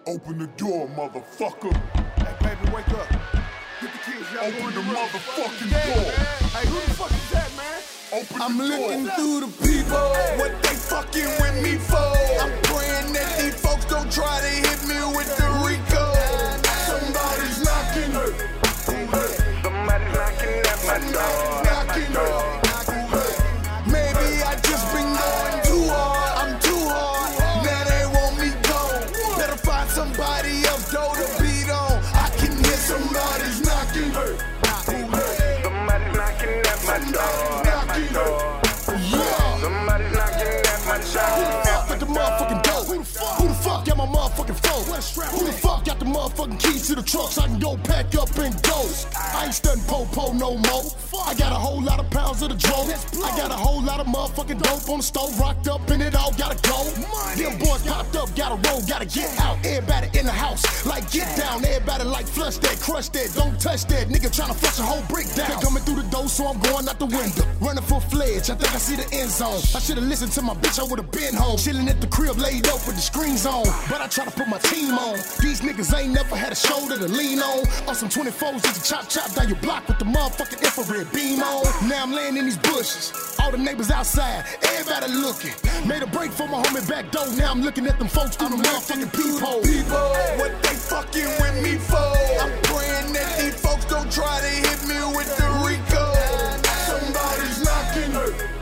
Open the door, motherfucker. Hey, baby, wake up. Get the kids, y'all. Open the motherfucking Yeah, door. man. Hey, who the fuck is that, man? Open I'm the door. looking through the people, what they fucking with me for. I'm praying that these folks don't try to hit me with the Rico. Somebody's knocking her. Somebody's knocking at my door. Knocking her. Maybe I just been going too hard. I'm too hard. Now they want me gone. Better find somebody else though to beat on. I can hear somebody's knocking her. Somebody's knocking at my door. Knocking her. Yeah. Somebody's knocking at my door. At the motherfucking door. Who the fuck got my motherfucking phone? Who the fuck got the motherfucking keys to the truck so I can go pack up and go? I ain't studying po-po no more. I got a whole lot of pounds of the drone. I got a whole lot of motherfucking dope on the stove, rocked up and it all gotta go. Them boys popped up, gotta roll, gotta get out. Everybody in the house, like get down. Everybody like flush that, crush that, don't touch that. Nigga tryna flush a whole brick down. They coming through the door, so I'm going out the window. Running for fledge, I think I see the end zone. I should've listened to my bitch, I would've been home. Chilling at the crib, laid up with the screens on. But I try to put my team on. These niggas ain't never had a shoulder to lean on. On some 24s, just to chop down your block with the motherfucking infrared beam on. Now I'm laying in these bushes. All the neighbors outside, everybody looking. Made a break for my homie back door. Now I'm looking at them folks through the motherfucking peephole. People, what they fucking with me for? I'm praying that these folks don't try to hit me with the Rico. Somebody's knocking her.